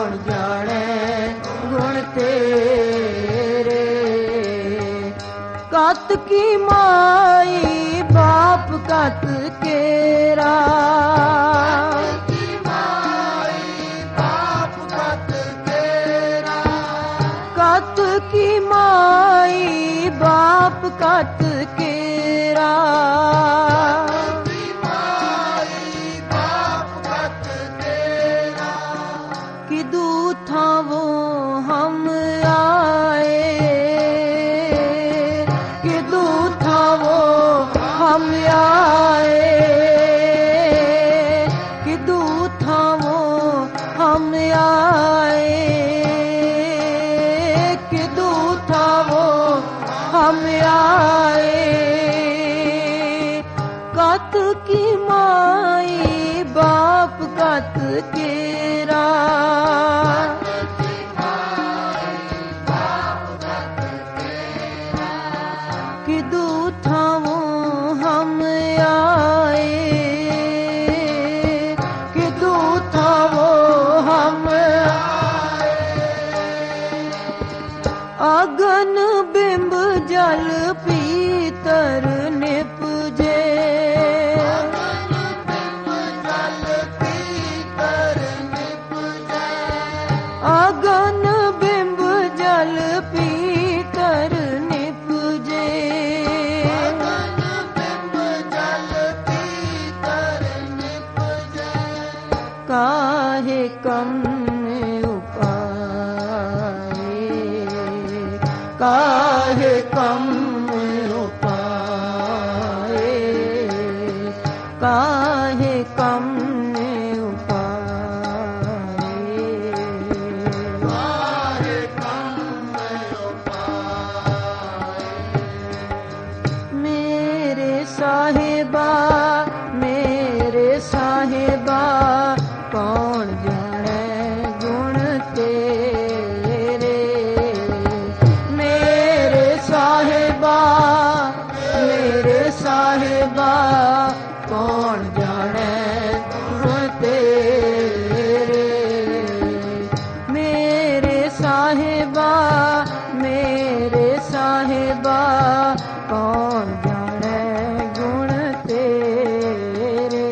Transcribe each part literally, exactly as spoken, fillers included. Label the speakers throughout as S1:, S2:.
S1: ਕੌਣ ਜਾਣੇ ਗੁਣ ਤੇਰੇ। ਕਤ ਕੀ ਮਾਈ ਬਾਪ ਕਤ ਕੇਰਾ, ਕਤ ਕੀ ਮਾਈ ਬਾਪ ਕਤ ਕੇਰਾ। किदू था वो हम आए, किदू था वो हम आए, किदू था वो हम आए, किदू था वो हम आए। कत की माई बाप कत केरा, किदू था वो हम आए, किदू था वो हम आए। अगन बिंब जल पीतर निपजे, अगन बिंब जल पीतर निपजे, काहे कम उपाय, काहे कम उपाय, काहे कम साहिबा मेरे साहिबा कौन जाने गुण तेरे। मेरे साहिबा मेरे साहिबा कौन जाने गुण तेरे। मेरे साहिबा मेरे साहिबा कौन जाने गुण तेरे।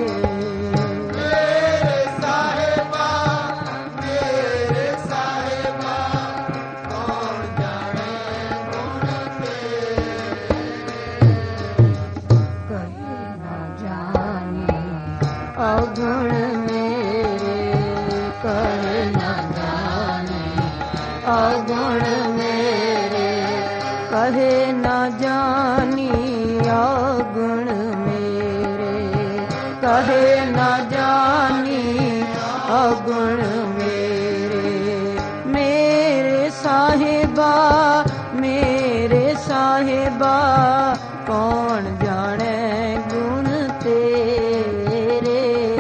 S1: मेरे साहिबा मेरे साहिबा कौन जाने गुण तेरे। कहे न जाने अवगुण मेरे, कहे न जाने अवगुण मेरे, कहे न जानी अवगुण मेरे, कहे न जानी अवगुण मेरे। मेरे साहिबा मेरे साहिबा कौन जाने गुण तेरे।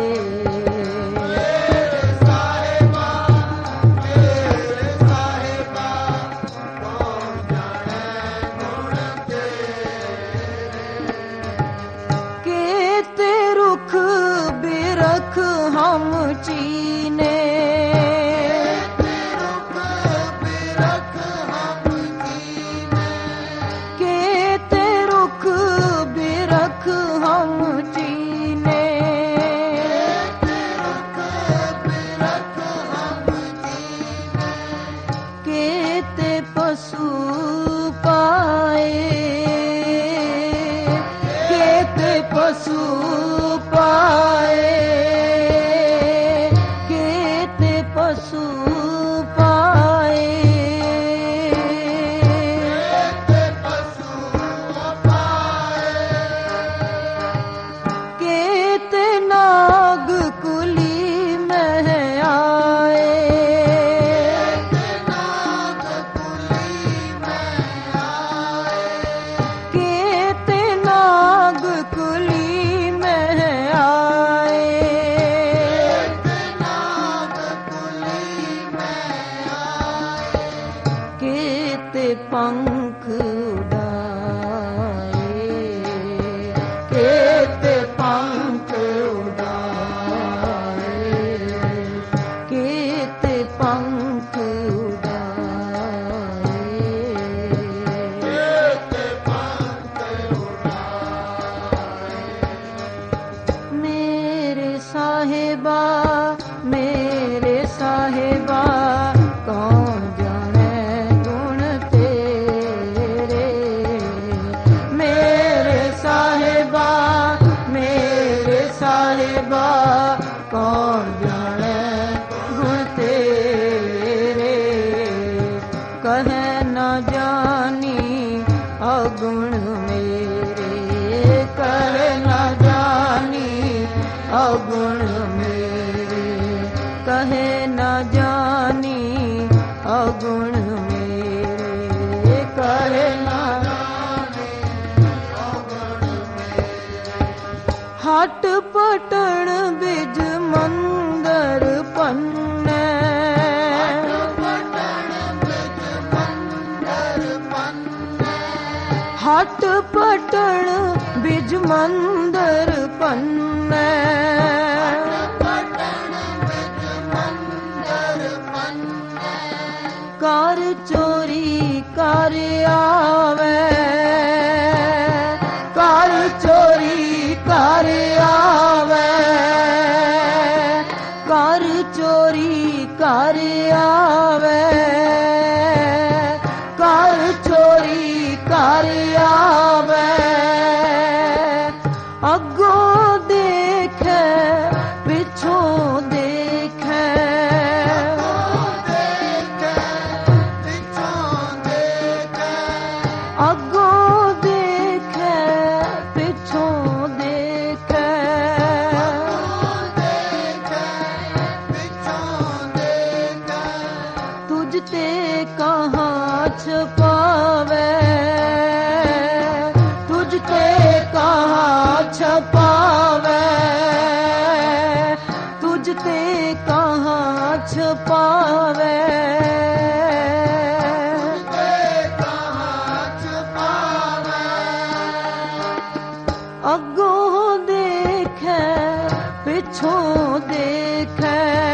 S1: बिरख हम चीने, बिरख हम चीने, केते रुख बिरख हम चीने, बिरख हम चीने, केते पशु पाए, केते पशु पाए, केते पशु पाए, केते पशु पाए, केते नाग कुली में आए, केते नाग कुली में आए, केते नाग कुली पंख उड़ाए, केते पंख उड़ाए, केते जानी अगुण मेरे, कहे ना जानी अगुण मेरे। हट पटण बिज मंदर पन्ने, हट पटण बिज मंदर पन्ने, कार चोरी कर आवे, कार चोरी कर आवे, कार चोरी कर आवे, कार चोरी कर आवे। अगों देखे पिछों देखे, अगों देखे पिछों देखे, तुझ ते कहाँ छुपावे, तुझ ते कहाँ छुपावे, तुझ ते कहाँ छुपावे, अगों देखे पिछों देखे,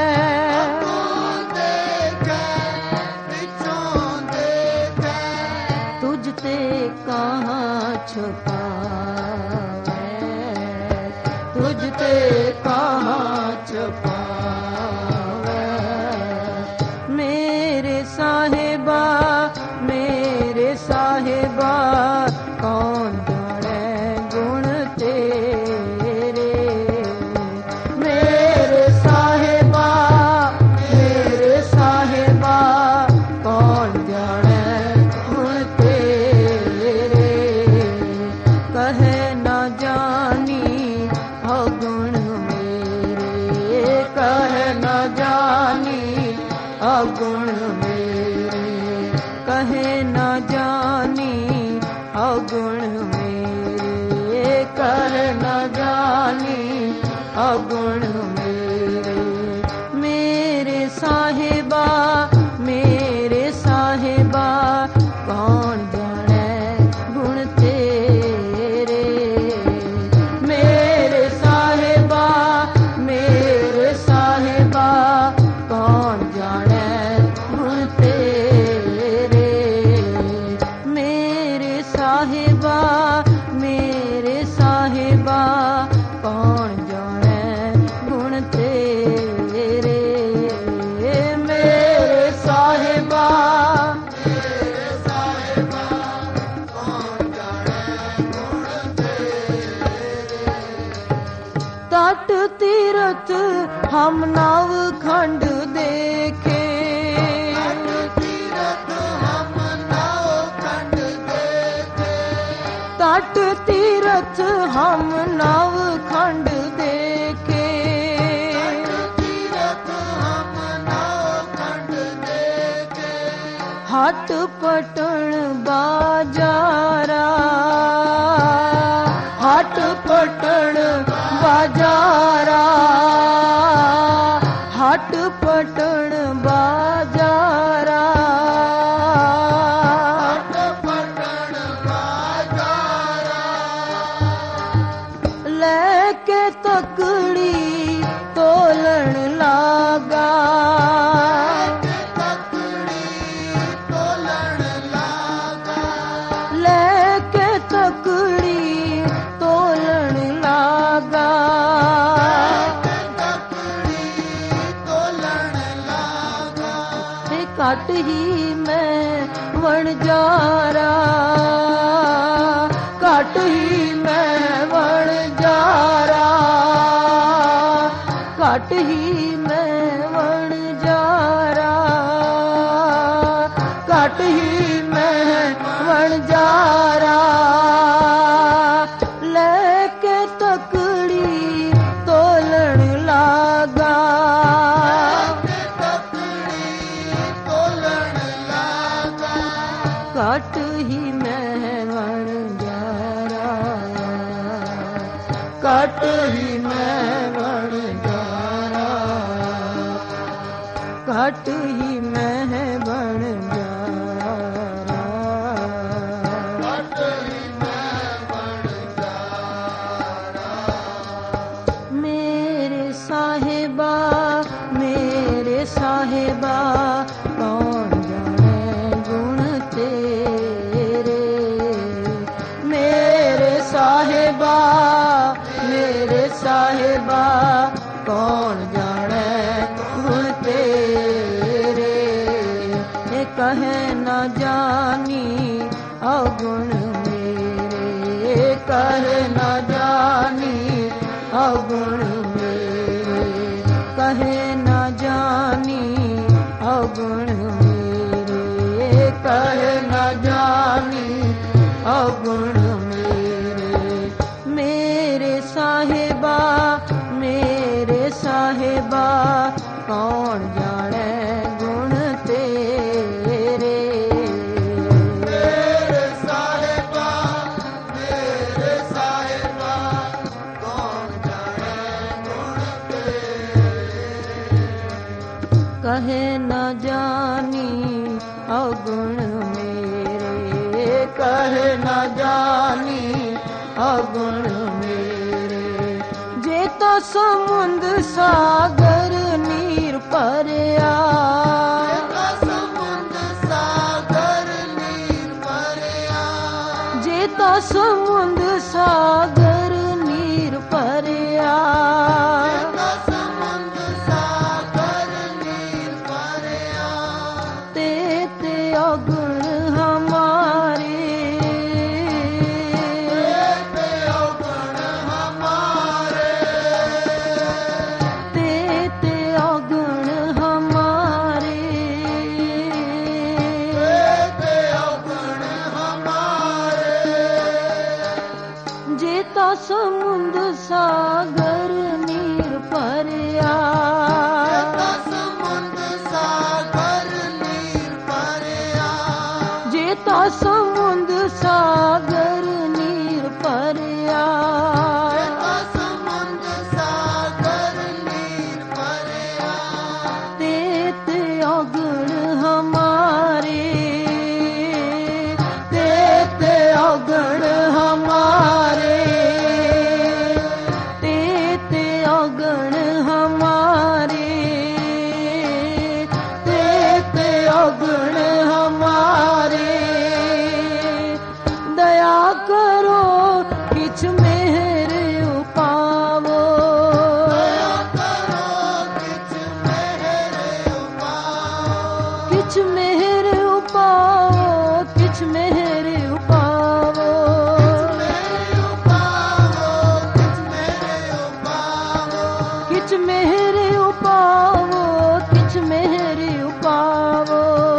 S1: तुझ ते कहाँ छुपावे, तुझ ते कहाँ छुपावे। मेरे साहिबा मेरे साहिबा कौन जाने गुण तेरे, मेरे साहिबा मेरे साहिबा कौन जाने गुण तेरे, कहे ना जानी अगुण मेरे, कहे ना जानी अगुण मेरे, कहे ना जानी अगुण मेरे, कहे ना जानी अगुण मेरे। मेरे साहिबा मेरे साहिबा कौन जाने गुण तेरे, मेरे साहिबा मेरे साहिबा कौन जाने गुण तेरे, मेरे साहिबा मेरे साहिबा कौन जाने गुण तेरे, मेरे साहिबा मेरे साहिबा कौन जाने गुण तेरे। तट तीरथ हम नव खंड देखे, तट तीरथ हम नव खंड देखे, हट पटण बाजारा, हट पटण बाजारा, हट पटण बाजारा, लेके तकड़ी तोलन लागा, लेके तकड़ी तोलन लागा, ते घट ही मैं वणजारा, घट ही मैं वणजारा, घट ही मैं वणजारा, घट ही मैं वणजारा, लेके तकड़ी तोलन लागा, ਘਟ ਹੀ ਮੈਂ ਵਣਜਾਰਾ, ਘਟ ਹੀ ਮੈਂ ਵਣਜਾਰਾ, ਘਟ ਹੀ ਮੈਂ ਵਣਜਾਰਾ, ਘਟ ਹੀ ਮੈਂ ਵਣਜਾਰਾ। ਮੇਰੇ ਸਾਹਿਬਾ ਮੇਰੇ ਸਾਹਿਬਾ ਕੌਣ ਜਾਣੇ ਗੁਣ ਤੇਰੇ, ਮੇਰੇ ਸਾਹਿਬਾ ਮੇਰੇ ਸਾਹਿਬਾ ਕੌਣ ਜਾਣੇ ਗੁਣ ਤੇਰੇ, ਇਹ ਕਹੇ ਨਾ ਜਾਣੀ ਅਵਗੁਣ ਮੇਰੇ, ਕਹੇ ਨਾ ਜਾਣੀ ਅਵਗੁਣ ਮੇਰੇ, ਕਹੇ ਨਾ ਜਾਣੀ ਅਵਗੁਣ ਮੇਰੇ, ਕਹੇ ਨਾ ਜਾਣੀ ਅਵਗੁਣ ਮੇਰੇ। ਮੇਰੇ ਸਾਹਿਬਾ ਮੇਰੇ ਸਾਹਿਬਾ ਕੌਣ ਜਾਣੇ ਗੁਣ ਤੇਰੇ, ਮੇਰੇ ਸਾਹਿਬਾ ਮੇਰੇ ਸਾਹਿਬਾ ਕੌਣ ਜਾਣੇ ਗੁਣ ਤੇਰੇ, ਕਹੇ ਨਾ ਜਾਣੀ ਅਵਗੁਣ ਮੇਰੇ, ਕਹੇ ਨਾ ਜਾਣੀ ਅਵਗੁਣ ਮੇਰੇ। ਜੇ ਤਾਂ ਸਮੁੰਦ ਸਾਗਰ ਨੀਰ ਭਰਿਆ, ਸਮੁੰਦ ਸਾਗਰ ਨੀਰ ਭਰਿਆ, ਜੇ ਤਾਂ ਸਮੁੰਦ ਸਾਗਰ ਨੀਰ ਭਰਿਆ, ਸਮੁੰਦ ਸਾਗਰ ਨੀਰ ਭਰਿਆ, ਤੇ ਤੇ ਅਵਗੁਣ ਹਮਾਰੇ, ਤੇ ਅਵਗੁਣ ਹਮਾਰੇ, ਤੇ ਤੇ ਅਵਗੁਣ ਹਮਾਰੇ, ਤੇ ਅਵਗੁਣ ਹਮਾਰੇ। ਜੇ ਤਾਂ ਸਮੁੰਦ ਸਾਗਰ ਨੀਰ ਭਰਿਆ, ਸਮੁੰਦ ਸਾਗਰ ਨੀਰ ਭਰਿਆ, ਜੇ ਤਾਂ ਸਮੁੰਦ ਸਾਗਰ ਨੀਰ ਭਰਿਆ, ਸਮੁੰਦ ਸਾਗਰ ਨੀਰ ਭਰਿਆ, ਤੇ ਤੇ ਅਵਗੁਣ ਹਮਾਰੇ, ਤੇ ਤੇ ਅਵਗੁਣ ਹਮਾਰੇ, ਤੇ ਤੇ ਅਵਗੁਣ ਹਮਾਰੇ, ਤੇ ਤੇ ਅਵਗੁਣ ਹਮਾਰੇ। ਦਇਆ ਕਰੋ ਕਿਛ ਮਿਹਰ ਉਪਾਵੋ, ਦਇਆ ਕਰੋ ਕਿਛ ਮਿਹਰ ਉਪਾਵੋ, ਕਿਛ ਮਿਹਰ ਉਪਾਵੋ, ਕਿਛ ਮਿਹਰ ਉਪਾਵੋ, ਕਿਛ ਮਿਹਰ ਉਪਾਵੋ, ਕਿਛ ਮਿਹਰ ਉਪਾਵੋ,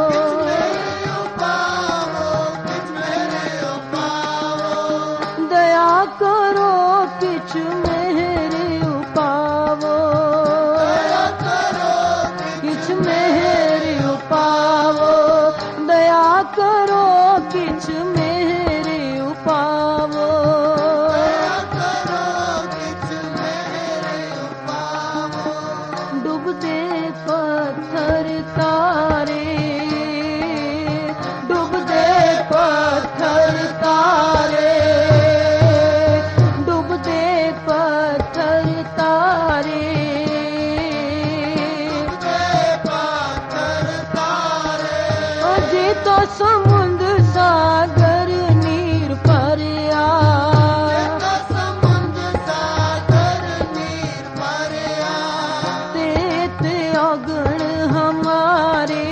S1: ਦਇਆ ਕਰੋ ਕਿਛ ਮਿਹਰ ਉਪਾਵੋ, ਦਇਆ ਕਰੋ ਕਿਛ ਮਿਹਰ ਉਪਾਵੋ, ਦਇਆ ਕਰੋ ਕਿਛ ਮਿਹਰ ਉਪਾਵੋ, ਦਇਆ ਕਰੋ ਕਿਛ ਮਿਹਰ ਉਪਾਵੋ। ਡੁੱਬਦੇ ਪੱਥਰ ਤਾਰੇ, ਡੁੱਬਦੇ ਪੱਥਰ ਤਾਰੇ, ਡੁੱਬਦੇ ਪੱਥਰ ਤਾਰੇ, ਡੁੱਬਦੇ ਪੱਥਰ ਤਾਰੇ। ਜੇ ਤਾਂ ਸਮੁੰਦ ਸਾਗਰ ਨੀਰ ਭਰਿਆ, ਸਮੁੰਦ ਸਾਗਰ ਨੀਰ ਭਰਿਆ, ਤੇ ਤੇ ਅਵਗੁਣ ਹਮਾਰੇ,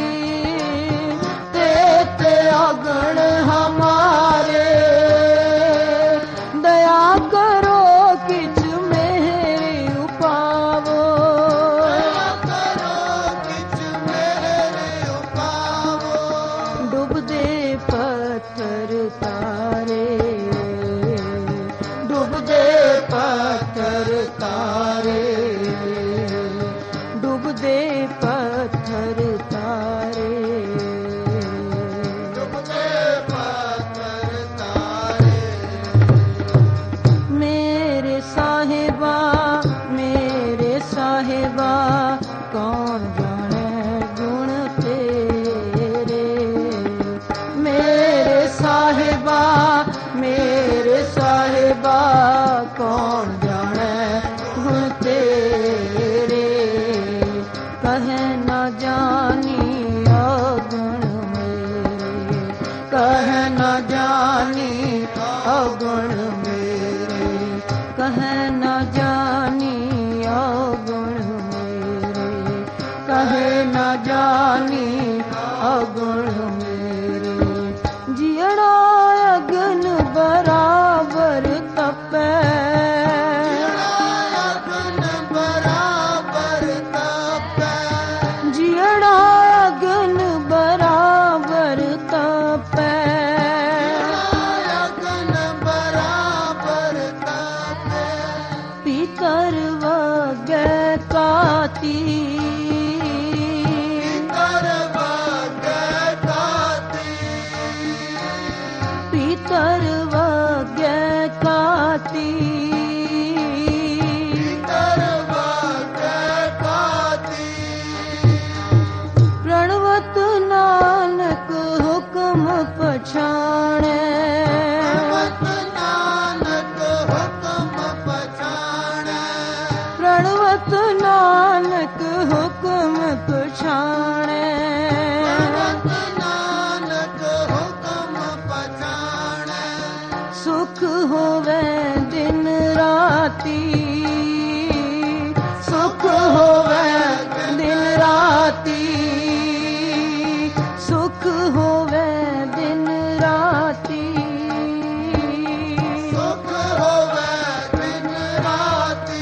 S1: ਤੇ ਤੇ ਅਵਗੁਣ ਹਮਾਰੇ। ਦਇਆ ਕਰੋ ਕਿਛ ਮਿਹਰ ਉਪਾਵੋ, ਦਇਆ ਕਰੋ ਕਿਛ ਮਿਹਰ ਉਪਾਵੋ, अवगुण मेरे, कहे न जानी अवगुण मेरे, कहे न जानी अवगुण मेरे। जियड़ा अगन बराबर तपै, अगन बराबर तपै, जियड़ा अगन बराबर तपै, अगन बराबर तपै। पीतर वगै काती, पीतर वगै काती, पीतर वगै काती। प्रणवत नानक हुक्म पछाणै, प्रणवत नानक हुक्म पछाणै, प्रणवत नानक हुक्म पछाणै, प्रणवत नानक हुक्म पछाणै। सुख होवे दिन राती, सुख होवे दिन राती, सुख होवे दिन राती, सुख होवे दिन राती।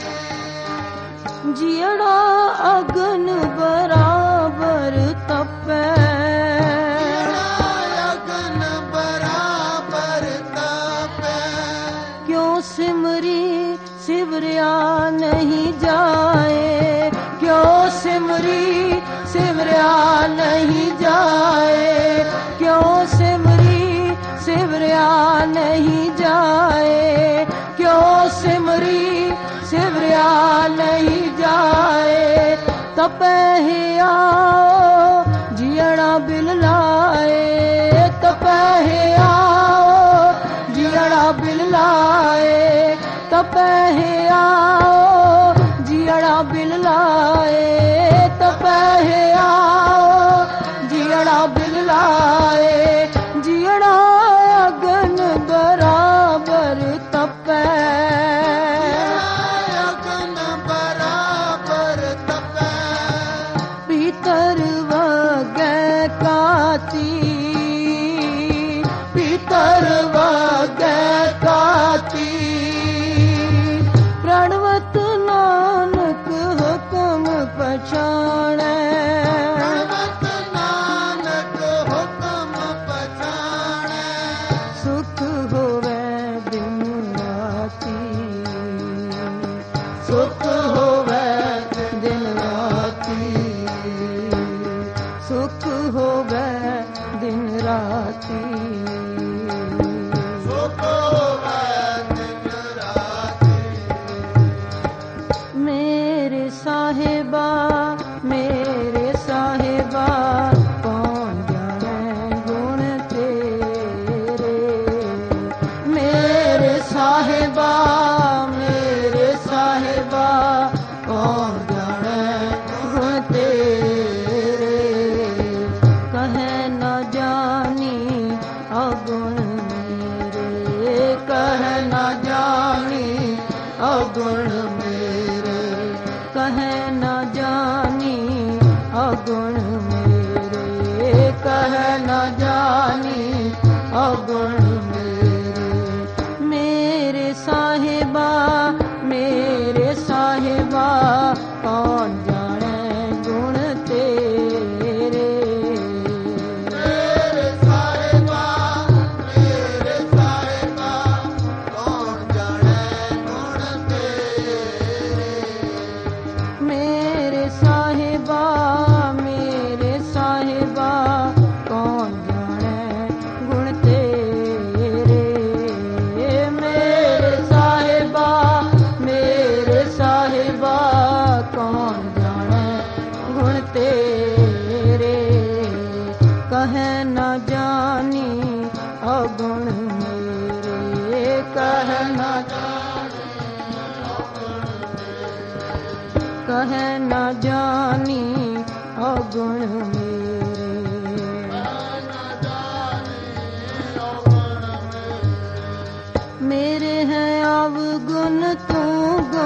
S1: जियड़ा अगन बराबर तपै, अगन बराबर तपै। क्यों सिमरी सिमरिया नहीं जाए, क्यों सिमरी सिमरिया नहीं जाए, क्यों सिमरी सिमरिया नहीं जाए, क्यों सिमरी सिमरिया नहीं जाए। तपै है आओ जियड़ा बिल लाए, तपै है आओ जियड़ा बिल लाए, तपै है आओ जियड़ा बिल लाए, तपै है आओ जियड़ा बिल लाए। जियड़ा अगन बराबर तपै, अगन बराबर तपै। पीतर वगै काती, पीतर वगै काती। प्रणवत नानक हुक्म पछाणै, प्रणवत नानक हुक्म पछाणै। सुख होवे दिन राती, सुख होवे दिन राती, सुख होवे दिन राती, सुख होवे दिन राती। मेरे साहिबा मेरे साहिबा कौन जाने गुण तेरे, मेरे साहिबा मेरे साहिबा कौन जाने गुण तेरे। कहे न जानी अवगुण मेरे, कहे न जानी अवगुण मेरे, कहे न जानी अवगुण मेरे, कहे न जानी अवगुण मेरे। मेरे साहिबा मेरे साहिबा कौन जाने गुण तेरे, मेरे साहिबा मेरे साहिबा कौन जाने गुण तेरे। मेरे साहिबा मेरे साहिबा कौन जाने गुण तेरे, मेरे साहिबा मेरे साहिबा कौन जाने गुण तेरे। कहे न जानी अवगुण मेरे, कहे न कहे न जानी अवगुण मेरे।